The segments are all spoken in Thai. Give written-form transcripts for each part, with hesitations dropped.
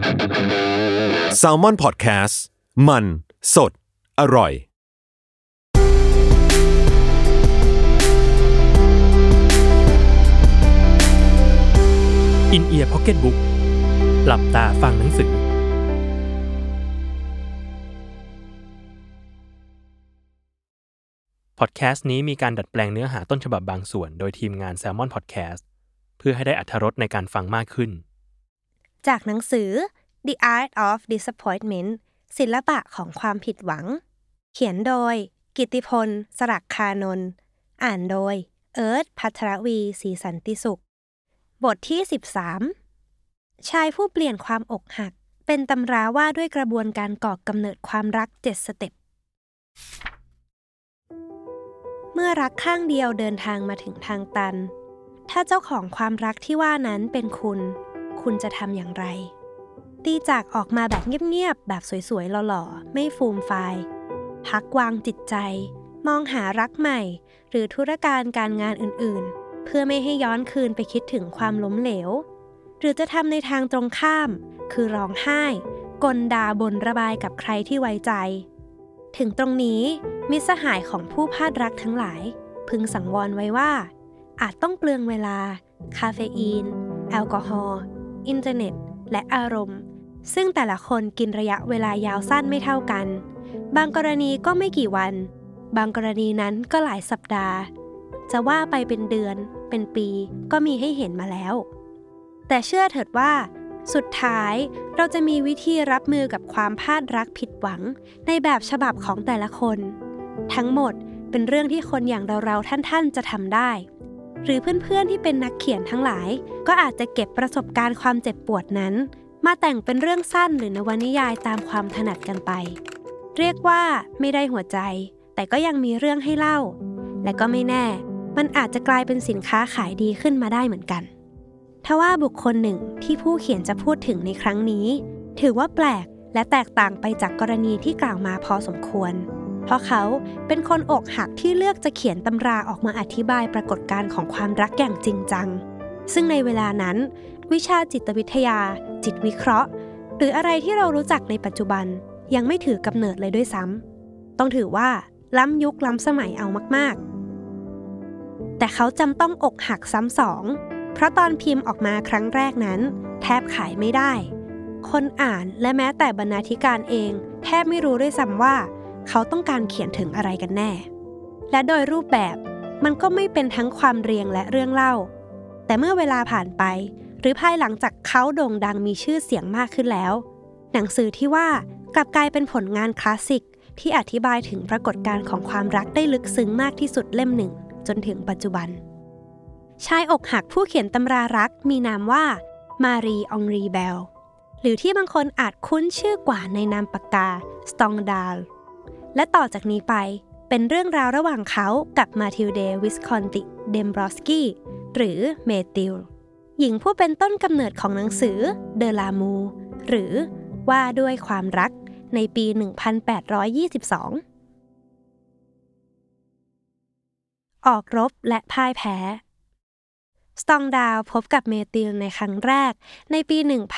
Salmon Podcast มันสดอร่อย In-Ear Pocketbook หลับตาฟังหนังสือพอดแคสต์นี้มีการดัดแปลงเนื้อหาต้นฉบับบางส่วนโดยทีมงาน Salmon Podcast เพื่อให้ได้อรรถรสในการฟังมากขึ้นจากหนังสือ The Art of Disappointment ศิลปะของความผิดหวังเขียนโดยกิตติพล สรักคานนท์อ่านโดยเอิร์ธ ภัทรวี ศรีสันติสุขบทที่13ชายผู้เปลี่ยนความอกหักเป็นตำราว่าด้วยกระบวนการก่อกำเนิดความรัก7สเต็ปเมื่อรักข้างเดียวเดินทางมาถึงทางตันถ้าเจ้าของความรักที่ว่านั้นเป็นคุณจะทำอย่างไรตีจากออกมาแบบเงียบๆแบบสวยๆหล่อๆไม่ฟูมฟายพักวางจิตใจมองหารักใหม่หรือธุรการการงานอื่นๆเพื่อไม่ให้ย้อนคืนไปคิดถึงความล้มเหลวหรือจะทำในทางตรงข้ามคือร้องไห้กลด่าบ่นระบายกับใครที่ไว้ใจถึงตรงนี้มิตรสหายของผู้พลาดรักทั้งหลายพึงสังวรไว้ว่าอาจต้องเปลืองเวลาคาเฟอีนแอลกอฮอล์อินเทอร์เน็ตและอารมณ์ซึ่งแต่ละคนกินระยะเวลายาวสั้นไม่เท่ากันบางกรณีก็ไม่กี่วันบางกรณีนั้นก็หลายสัปดาห์จะว่าไปเป็นเดือนเป็นปีก็มีให้เห็นมาแล้วแต่เชื่อเถิดว่าสุดท้ายเราจะมีวิธีรับมือกับความพลาดรักผิดหวังในแบบฉบับของแต่ละคนทั้งหมดเป็นเรื่องที่คนอย่างเราๆท่านๆจะทำได้หรือเพื่อนๆที่เป็นนักเขียนทั้งหลายก็อาจจะเก็บประสบการณ์ความเจ็บปวดนั้นมาแต่งเป็นเรื่องสั้นหรือนวนิยายตามความถนัดกันไปเรียกว่าไม่ได้หัวใจแต่ก็ยังมีเรื่องให้เล่าและก็ไม่แน่มันอาจจะกลายเป็นสินค้าขายดีขึ้นมาได้เหมือนกันทว่าบุคคลหนึ่งที่ผู้เขียนจะพูดถึงในครั้งนี้ถือว่าแปลกและแตกต่างไปจากกรณีที่กล่าวมาพอสมควรเพราะเขาเป็นคนอกหักที่เลือกจะเขียนตำราออกมาอธิบายปรากฏการณ์ของความรักอย่างจริงจังซึ่งในเวลานั้นวิชาจิตวิทยาจิตวิเคราะห์หรืออะไรที่เรารู้จักในปัจจุบันยังไม่ถือกำเนิดเลยด้วยซ้ำต้องถือว่าล้ำยุคล้ำสมัยเอามากๆแต่เขาจำต้องอกหักซ้ำสองเพราะตอนพิมพ์ออกมาครั้งแรกนั้นแทบขายไม่ได้คนอ่านและแม้แต่บรรณาธิการเองแทบไม่รู้ด้วยซ้ำว่าเขาต้องการเขียนถึงอะไรกันแน่และโดยรูปแบบมันก็ไม่เป็นทั้งความเรียงและเรื่องเล่าแต่เมื่อเวลาผ่านไปหรือภายหลังจากเขาโด่งดังมีชื่อเสียงมากขึ้นแล้วหนังสือที่ว่ากลับกลายเป็นผลงานคลาสสิกที่อธิบายถึงปรากฏการณ์ของความรักได้ลึกซึ้งมากที่สุดเล่มหนึ่งจนถึงปัจจุบันชายอกหักผู้เขียนตำรารักมีนามว่ามารีองรีเบลหรือที่บางคนอาจคุ้นชื่อกว่าในนามปากกาสตองดาลและต่อจากนี้ไปเป็นเรื่องราวระหว่างเขากับมาทิลเดวิสคอนติเดมบรอสกี้หรือเมติลหญิงผู้เป็นต้นกำเนิดของหนังสือเดลามูหรือว่าด้วยความรักในปี 1822 ออกรบและพ่ายแพ้สตองดาวพบกับเมติลในครั้งแรกในปี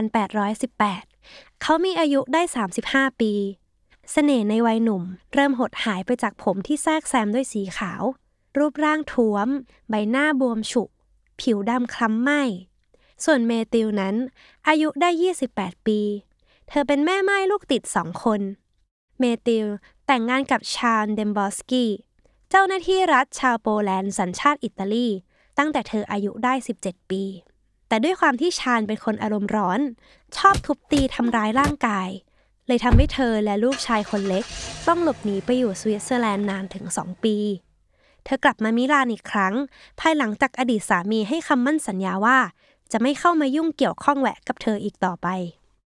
1818 เขามีอายุได้ 35 ปีเสน่ห์ในวัยหนุ่มเริ่มหดหายไปจากผมที่แทรกแซมด้วยสีขาวรูปร่างท้วมใบหน้าบวมฉุกผิวดำคล้ำไหม้ส่วนเมติลนั้นอายุได้ 28 ปีเธอเป็นแม่ม่ายลูกติด2 คนเมติลแต่งงานกับชาญเดมบอสกี้เจ้าหน้าที่รัฐชาวโปแลนด์สัญชาติอิตาลีตั้งแต่เธออายุได้ 17 ปีแต่ด้วยความที่ชาญเป็นคนอารมณ์ร้อนชอบทุบตีทำร้ายร่างกายเลยทำให้เธอและลูกชายคนเล็กต้องหลบหนีไปอยู่สวิตเซอร์แลนด์นานถึง2 ปีเธอกลับมามิลานอีกครั้งภายหลังจากอดีตสามีให้คำมั่นสัญญาว่าจะไม่เข้ามายุ่งเกี่ยวข้องแหวะกับเธออีกต่อไป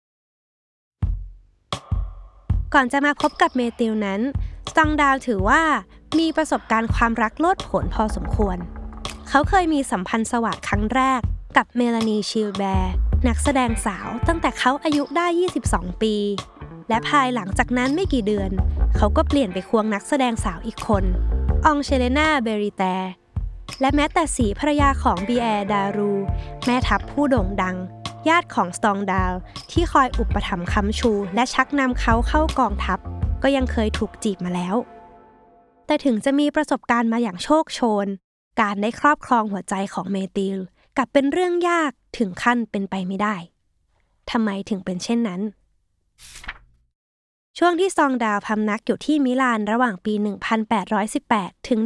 ก่อนจะมาพบกับเมติลนั้นสตองดาวถือว่ามีประสบการณ์ความรักโลดโผนพอสมควรเขาเคยมีสัมพันธ์สวัสดิ์ครั้งแรกกับเมลานีชิลแบร์นักแสดงสาวตั้งแต่เขาอายุได้ 22 ปีและภายหลังจากนั้นไม่กี่เดือนเขาก็เปลี่ยนไปควงนักแสดงสาวอีกคนองเชเลนาเบริแตและแม้แต่สีภรรยาของบีแอร์ดารูแม่ทัพผู้โด่งดังญาติของสตองดาวที่คอยอุปถัมภ์ค้ำชูและชักนำเขาเข้ากองทัพก็ยังเคยถูกจีบมาแล้วแต่ถึงจะมีประสบการณ์มาอย่างโชคโชนการได้ครอบครองหัวใจของเมติลกลับเป็นเรื่องยากถึงขั้นเป็นไปไม่ได้ทำไมถึงเป็นเช่นนั้นช่วงที่ซองดาวพำนักอยู่ที่มิลานระหว่างปี 1818 ถึง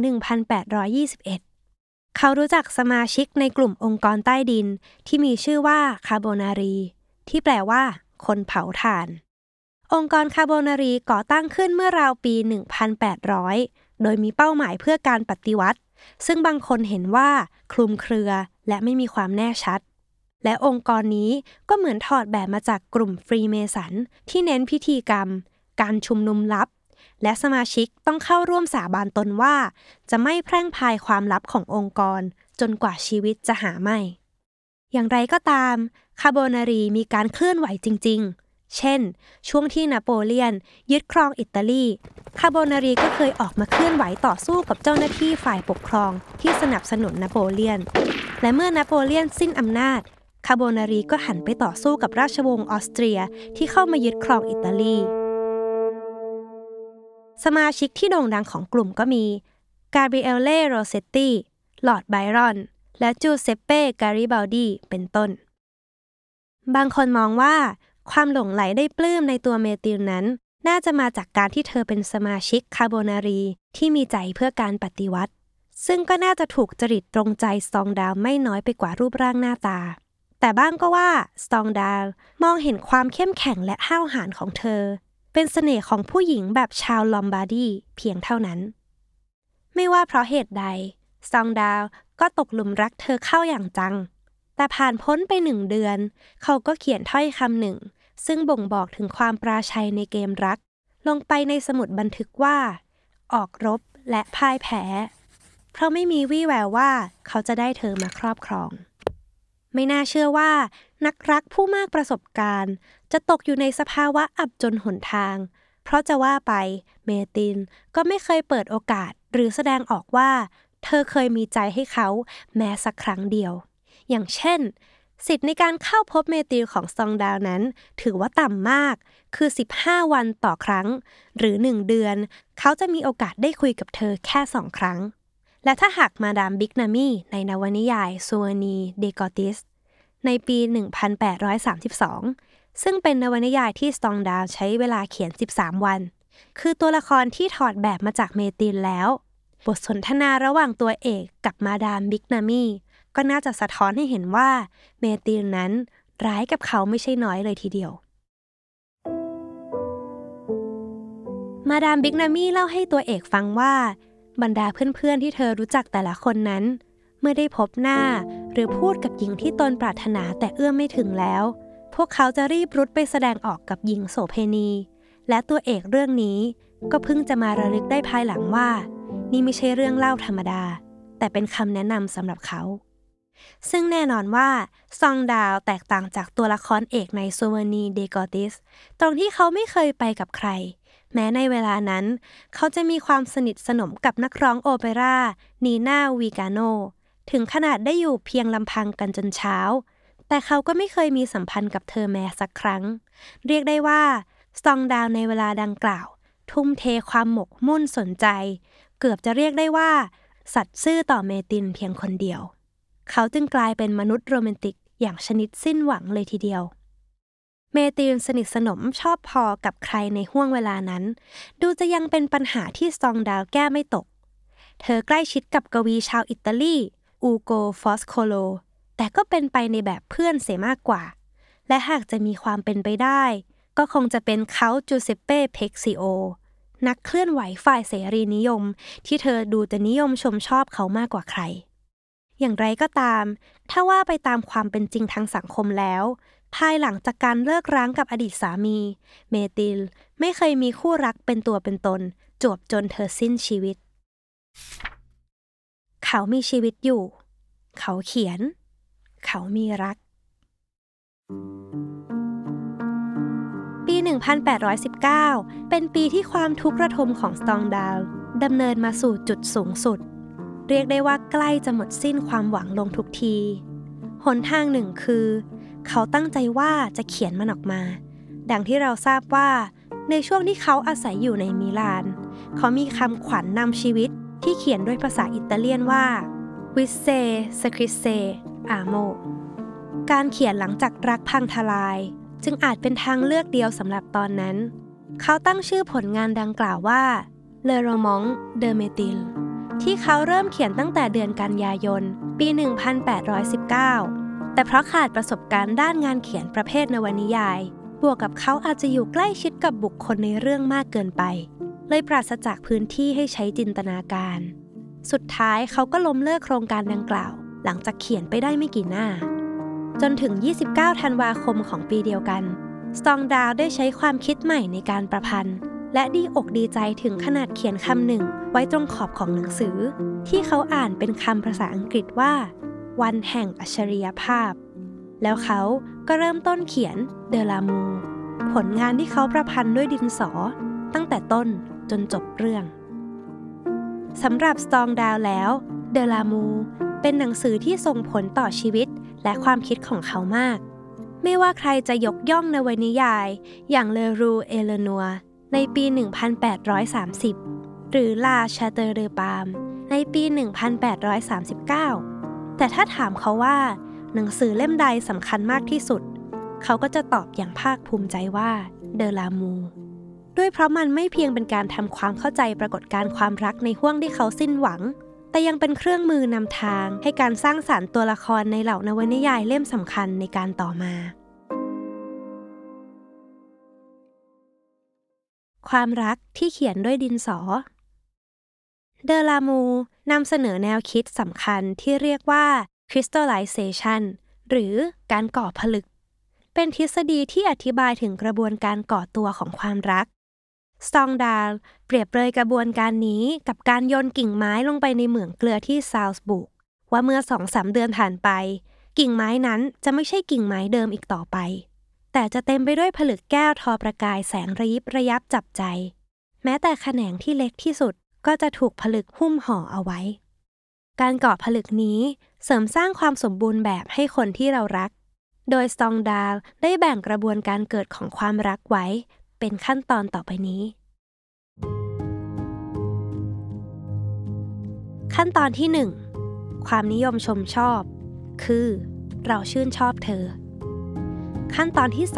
1821 เขารู้จักสมาชิกในกลุ่มองค์กรใต้ดินที่มีชื่อว่าคาโบนารีที่แปลว่าคนเผาถ่านองค์กรคาโบนารีก่อตั้งขึ้นเมื่อราวปี 1800 โดยมีเป้าหมายเพื่อการปฏิวัติซึ่งบางคนเห็นว่าคลุมเครือและไม่มีความแน่ชัดและองค์กรนี้ก็เหมือนถอดแบบมาจากกลุ่มฟรีเมสันที่เน้นพิธีกรรมการชุมนุมลับและสมาชิกต้องเข้าร่วมสาบานตนว่าจะไม่แพร่งพรายความลับขององค์กรจนกว่าชีวิตจะหาไม่อย่างไรก็ตามคาโบนารีมีการเคลื่อนไหวจริงๆเช่นช่วงที่นโปเลียนยึดครองอิตาลีคาโบนารีก็เคยออกมาเคลื่อนไหวต่อสู้กับเจ้าหน้าที่ฝ่ายปกครองที่สนับสนุนนโปเลียนและเมื่อนโปเลียนสิ้นอำนาจคาโบนารีก็หันไปต่อสู้กับราชวงศ์ออสเตรียที่เข้ามายึดครองอิตาลีสมาชิกที่โด่งดังของกลุ่มก็มีกาเบรียเล่ โรเซตตีลอร์ดไบรอนและจูเซปเป้ การิบัลดีเป็นต้นบางคนมองว่าความหลงไหลได้ปลื้มในตัวเมติลนั้นน่าจะมาจากการที่เธอเป็นสมาชิกคาโบนารีที่มีใจเพื่อการปฏิวัติซึ่งก็น่าจะถูกจริตตรงใจสตองดาวไม่น้อยไปกว่ารูปร่างหน้าตาแต่บ้างก็ว่าสตองดาวมองเห็นความเข้มแข็งและห้าวหาญของเธอเป็นเสน่ห์ของผู้หญิงแบบชาวลอมบาร์ดีเพียงเท่านั้นไม่ว่าเพราะเหตุใดสตองดาวก็ตกหลุมรักเธอเข้าอย่างจังแต่ผ่านพ้นไป1 เดือนเขาก็เขียนถ้อยคำหนึ่งซึ่งบ่งบอกถึงความปราชัยในเกมรักลงไปในสมุดบันทึกว่าออกรบและพ่ายแพ้เพราะไม่มีวี่แววว่าเขาจะได้เธอมาครอบครองไม่น่าเชื่อว่านักรักผู้มากประสบการณ์จะตกอยู่ในสภาวะอับจนหนทางเพราะจะว่าไปเมติลก็ไม่เคยเปิดโอกาสหรือแสดงออกว่าเธอเคยมีใจให้เขาแม้สักครั้งเดียวอย่างเช่นสิทธิ์ในการเข้าพบเมติลของซองดาวนั้นถือว่าต่ำมากคือ15 วันต่อครั้งหรือ1 เดือนเขาจะมีโอกาสได้คุยกับเธอแค่2 ครั้งและถ้าหากมาดามบิกนามีในนวนิยายซูวานีเดกอติสในปี 1832 ซึ่งเป็นนวนิยายที่สตองดาวใช้เวลาเขียน13 วันคือตัวละครที่ถอดแบบมาจากเมติลแล้วบทสนทนาระหว่างตัวเอกกับมาดามบิกนามีก็น่าจะสะท้อนให้เห็นว่าเมติลนั้นร้ายกับเขาไม่ใช่น้อยเลยทีเดียวมาดามบิกนามีเล่าให้ตัวเอกฟังว่าบรรดาเพื่อนๆที่เธอรู้จักแต่ละคนนั้นเมื่อได้พบหน้าหรือพูดกับหญิงที่ตนปรารถนาแต่เอื้อมไม่ถึงแล้วพวกเขาจะรีบรุดไปแสดงออกกับหญิงโสเภณีและตัวเอกเรื่องนี้ก็เพิ่งจะมาระลึกได้ภายหลังว่านี่ไม่ใช่เรื่องเล่าธรรมดาแต่เป็นคำแนะนำสำหรับเขาซึ่งแน่นอนว่าซองดาวแตกต่างจากตัวละครเอกในซูวานีเดกอติสตรงที่เขาไม่เคยไปกับใครแม้ในเวลานั้นเขาจะมีความสนิทสนมกับนักร้องโอเปร่านีน่าวีกาโนถึงขนาดได้อยู่เพียงลำพังกันจนเช้าแต่เขาก็ไม่เคยมีสัมพันธ์กับเธอแม้สักครั้งเรียกได้ว่าซองดาวในเวลาดังกล่าวทุ่มเทความหมกมุ่นสนใจเกือบจะเรียกได้ว่าสัตย์ซื่อต่อเมติลเพียงคนเดียวเขาจึงกลายเป็นมนุษย์โรแมนติกอย่างชนิดสิ้นหวังเลยทีเดียวเมติลสนิทสนมชอบพอกับใครในห้วงเวลานั้นดูจะยังเป็นปัญหาที่ซองดาวแก้ไม่ตกเธอใกล้ชิดกับกวีชาวอิตาลีอูโก ฟอสโคโลแต่ก็เป็นไปในแบบเพื่อนเสียมากกว่าและหากจะมีความเป็นไปได้ก็คงจะเป็นเขาจูเซปเป้ เพกซิโอนักเคลื่อนไหวฝ่ายเสรีนิยมที่เธอดูจะนิยมชมชอบเขามากกว่าใครอย่างไรก็ตามถ้าว่าไปตามความเป็นจริงทางสังคมแล้วภายหลังจากการเลิกร้างกับอดีตสามีเมติลไม่เคยมีคู่รักเป็นตัวเป็นตนจวบจนเธอสิ้นชีวิตเขามีชีวิตอยู่เขาเขียนเขามีรักปี 1819 เป็นปีที่ความทุกข์ระทมของสตองดาวดำเนินมาสู่จุดสูงสุดเรียกได้ว่าใกล้จะหมดสิ้นความหวังลงทุกทีหนทางหนึ่งคือเขาตั้งใจว่าจะเขียนมันออกมาดังที่เราทราบว่าในช่วงที่เขาอาศัยอยู่ในมิลานเขามีคำขวัญนำชีวิตที่เขียนด้วยภาษาอิตาเลียนว่า Visse Scrisse Amo การเขียนหลังจากรักพังทลายจึงอาจเป็นทางเลือกเดียวสำหรับตอนนั้นเขาตั้งชื่อผลงานดังกล่าวว่า Le Roman de Métil ที่เขาเริ่มเขียนตั้งแต่เดือนกันยายนปี 1819 แต่เพราะขาดประสบการณ์ด้านงานเขียนประเภทนวนิยายบวกกับเขาอาจจะอยู่ใกล้ชิดกับบุคคลในเรื่องมากเกินไปเลยปราศจากพื้นที่ให้ใช้จินตนาการสุดท้ายเขาก็ล้มเลิกโครงการดังกล่าวหลังจากเขียนไปได้ไม่กี่หน้าจนถึง 29 ธันวาคมของปีเดียวกันสตองดาวได้ใช้ความคิดใหม่ในการประพันธ์และดีอกดีใจถึงขนาดเขียนคำหนึ่งไว้ตรงขอบของหนังสือที่เขาอ่านเป็นคำภาษาอังกฤษว่าวันแห่งอัจฉริยภาพแล้วเขาก็เริ่มต้นเขียนเดลามูผลงานที่เขาประพันธ์ด้วยดินสอตั้งแต่ต้นจนจบเรื่องสำหรับสตองดาวแล้วเดลามูเป็นหนังสือที่ส่งผลต่อชีวิตและความคิดของเขามากไม่ว่าใครจะยกย่องนวนิยายอย่างเลรูเอเลนัวในปี 1830 หรือลาชาเตอร์เดอปาล์มในปี 1839 แต่ถ้าถามเขาว่าหนังสือเล่มใดสำคัญมากที่สุดเขาก็จะตอบอย่างภาคภูมิใจว่าเดลามูด้วยเพราะมันไม่เพียงเป็นการทำความเข้าใจปรากฏการณ์ความรักในห้วงที่เขาสิ้นหวังแต่ยังเป็นเครื่องมือนำทางให้การสร้างสรรค์ตัวละครในเหล่านวนิยายเล่มสำคัญในการต่อมาความรักที่เขียนด้วยดินสอเดลามูนำเสนอแนวคิดสำคัญที่เรียกว่า crystallization หรือการก่อผลึกเป็นทฤษฎีที่อธิบายถึงกระบวนการก่อตัวของความรักสตองดาลเปรียบเปรยกระบวนการนี้กับการโยนกิ่งไม้ลงไปในเหมืองเกลือที่ซาวส์บุกว่าเมื่อ 2-3 เดือนผ่านไปกิ่งไม้นั้นจะไม่ใช่กิ่งไม้เดิมอีกต่อไปแต่จะเต็มไปด้วยผลึกแก้วทอประกายแสงระยิบระยับจับใจแม้แต่แขนงที่เล็กที่สุดก็จะถูกผลึกหุ้มห่อเอาไว้การก่อผลึกนี้เสริมสร้างความสมบูรณ์แบบให้คนที่เรารักโดยสตองดาลได้แบ่งกระบวนการเกิดของความรักไว้เป็นขั้นตอนต่อไปนี้ขั้นตอนที่ 1 ความนิยมชมชอบคือเราชื่นชอบเธอขั้นตอนที่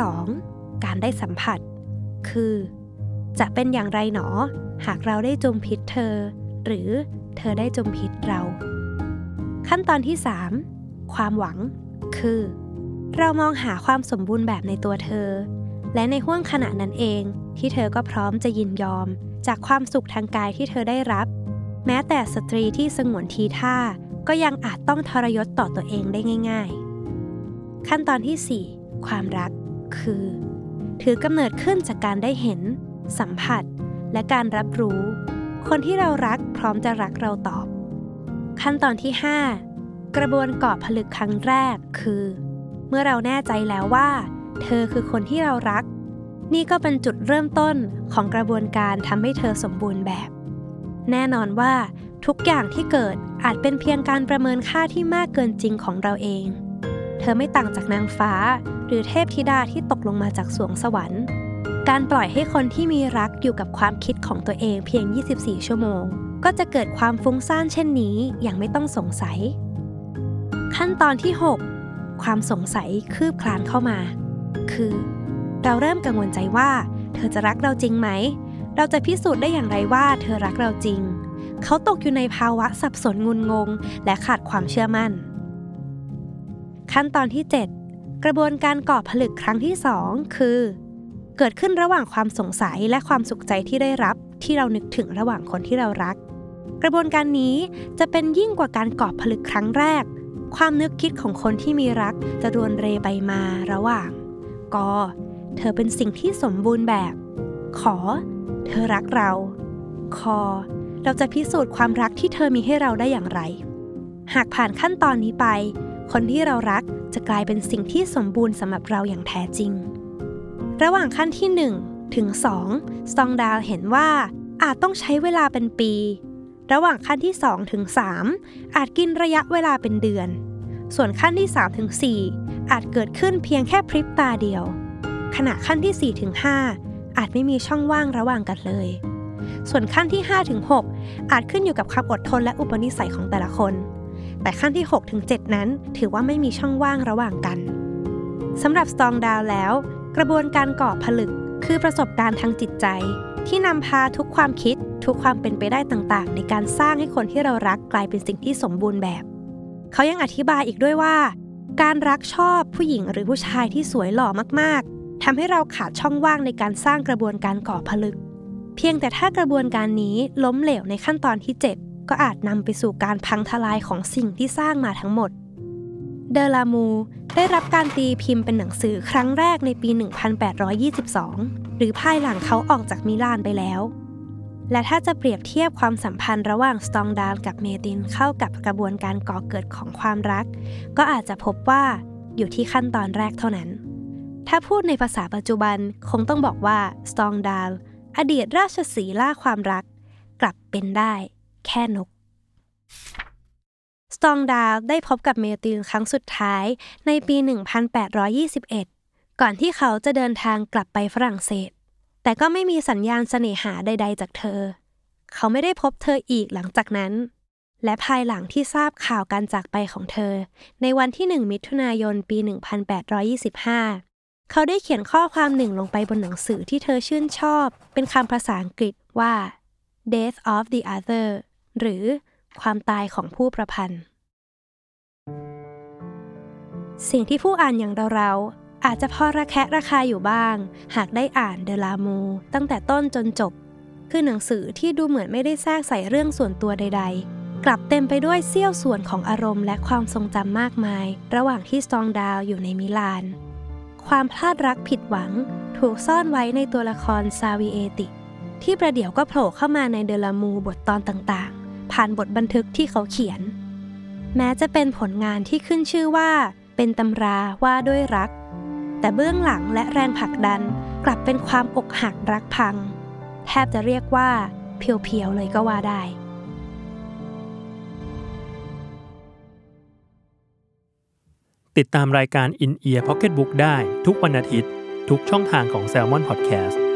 2 การได้สัมผัสคือจะเป็นอย่างไรหนอหากเราได้จุมพิษเธอหรือเธอได้จุมพิษเราขั้นตอนที่ 3 ความหวังคือเรามองหาความสมบูรณ์แบบในตัวเธอและในห้วงขณะนั้นเองที่เธอก็พร้อมจะยินยอมจากความสุขทางกายที่เธอได้รับแม้แต่สตรีที่สงวนทีท่าก็ยังอาจต้องทรยศต่อตัวเองได้ง่ายๆขั้นตอนที่ 4 ความรักคือถือกำเนิดขึ้นจากการได้เห็นสัมผัสและการรับรู้คนที่เรารักพร้อมจะรักเราตอบขั้นตอนที่ 5 กระบวนก่อผลึกครั้งแรกคือเมื่อเราแน่ใจแล้วว่าเธอคือคนที่เรารักนี่ก็เป็นจุดเริ่มต้นของกระบวนการทำให้เธอสมบูรณ์แบบแน่นอนว่าทุกอย่างที่เกิดอาจเป็นเพียงการประเมินค่าที่มากเกินจริงของเราเองเธอไม่ต่างจากนางฟ้าหรือเทพธิดาที่ตกลงมาจากสวงสวรรค์การปล่อยให้คนที่มีรักอยู่กับความคิดของตัวเองเพียง24ชั่วโมงก็จะเกิดความฟุ้งซ่านเช่นนี้อย่างไม่ต้องสงสัยขั้นตอนที่ 6 ความสงสัยคืบคลานเข้ามาคือเราเริ่มกังวลใจว่าเธอจะรักเราจริงไหมเราจะพิสูจน์ได้อย่างไรว่าเธอรักเราจริงเขาตกอยู่ในภาวะสับสนงุนงงและขาดความเชื่อมั่นขั้นตอนที่ 7 กระบวนการก่อผลึกครั้งที่ 2 คือเกิดขึ้นระหว่างความสงสัยและความสุขใจที่ได้รับที่เรานึกถึงระหว่างคนที่เรารักกระบวนการนี้จะเป็นยิ่งกว่าการก่อผลึกครั้งแรกความนึกคิดของคนที่มีรักจะรวนเรไปมาระหว่างกเธอเป็นสิ่งที่สมบูรณ์แบบขอเธอรักเราคเราจะพิสูจน์ความรักที่เธอมีให้เราได้อย่างไรหากผ่านขั้นตอนนี้ไปคนที่เรารักจะกลายเป็นสิ่งที่สมบูรณ์สำหรับเราอย่างแท้จริงระหว่างขั้นที่ 1 ถึง 2 สตองดาลเห็นว่าอาจต้องใช้เวลาเป็นปีระหว่างขั้นที่ 2 ถึง 3 อาจกินระยะเวลาเป็นเดือนส่วนขั้นที่ 3 ถึง 4 อาจเกิดขึ้นเพียงแค่พริบตาเดียวขณะขั้นที่ 4-5 อาจไม่มีช่องว่างระหว่างกันเลยส่วนขั้นที่ 5-6 อาจขึ้นอยู่กับความอดทนและอุปนิสัยของแต่ละคนแต่ขั้นที่ 6-7 นั้นถือว่าไม่มีช่องว่างระหว่างกันสำหรับสตองดาวแล้วกระบวนการก่อผลึกคือประสบการณ์ทางจิตใจที่นำพาทุกความคิดทุกความเป็นไปได้ต่างๆในการสร้างให้คนที่เรารักกลายเป็นสิ่งที่สมบูรณ์แบบเขายังอธิบายอีกด้วยว่าการรักชอบผู้หญิงหรือผู้ชายที่สวยหล่อมากๆทำให้เราขาดช่องว่างในการสร้างกระบวนการก่อผลึกเพียงแต่ถ้ากระบวนการนี้ล้มเหลวในขั้นตอนที่ 7ก็อาจนำไปสู่การพังทลายของสิ่งที่สร้างมาทั้งหมดเดอลามูได้รับการตีพิมพ์เป็นหนังสือครั้งแรกในปี 1822 หรือภายหลังเขาออกจากมิลานไปแล้วและถ้าจะเปรียบเทียบความสัมพันธ์ระหว่างสตองดาวกับเมตินเข้ากับกระบวนการก่อเกิดของความรักก็อาจจะพบว่าอยู่ที่ขั้นตอนแรกเท่านั้นถ้าพูดในภาษาปัจจุบันคงต้องบอกว่าสตองดาวอดีตราชสีห์ล่าความรักกลับเป็นได้แค่นกสตองดาวได้พบกับเมตินครั้งสุดท้ายในปี 1821 ก่อนที่เขาจะเดินทางกลับไปฝรั่งเศสแต่ก็ไม่มีสัญญาณเสน่หาใดๆจากเธอเขาไม่ได้พบเธออีกหลังจากนั้นและภายหลังที่ทราบข่าวการจากไปของเธอในวันที่ 1 มิถุนายน ปี 1825 เขาได้เขียนข้อความหนึ่งลงไปบนหนังสือที่เธอชื่นชอบเป็นคำภาษาอังกฤษว่า Death of the Other หรือความตายของผู้ประพันธ์สิ่งที่ผู้อ่านอย่างเราๆอาจจะพอระแคะระคายอยู่บ้างหากได้อ่านเดลามูตั้งแต่ต้นจนจบคือหนังสือที่ดูเหมือนไม่ได้แทรกใส่เรื่องส่วนตัวใดๆกลับเต็มไปด้วยเสี้ยวส่วนของอารมณ์และความทรงจำมากมายระหว่างที่สตองดาวอยู่ในมิลานความพลาดรักผิดหวังถูกซ่อนไว้ในตัวละครซาวิเอติที่ประเดี๋ยวก็โผล่เข้ามาในเดลามูบทตอนต่างๆผ่านบทบันทึกที่เขาเขียนแม้จะเป็นผลงานที่ขึ้นชื่อว่าเป็นตำราว่าด้วยรักแต่เบื้องหลังและแรงผลักดันกลับเป็นความอกหักรักพังแทบจะเรียกว่าเพียวๆเลยก็ว่าได้ติดตามรายการ In Ear Pocket Book ได้ทุกวันอาทิตย์ทุกช่องทางของ Salmon Podcast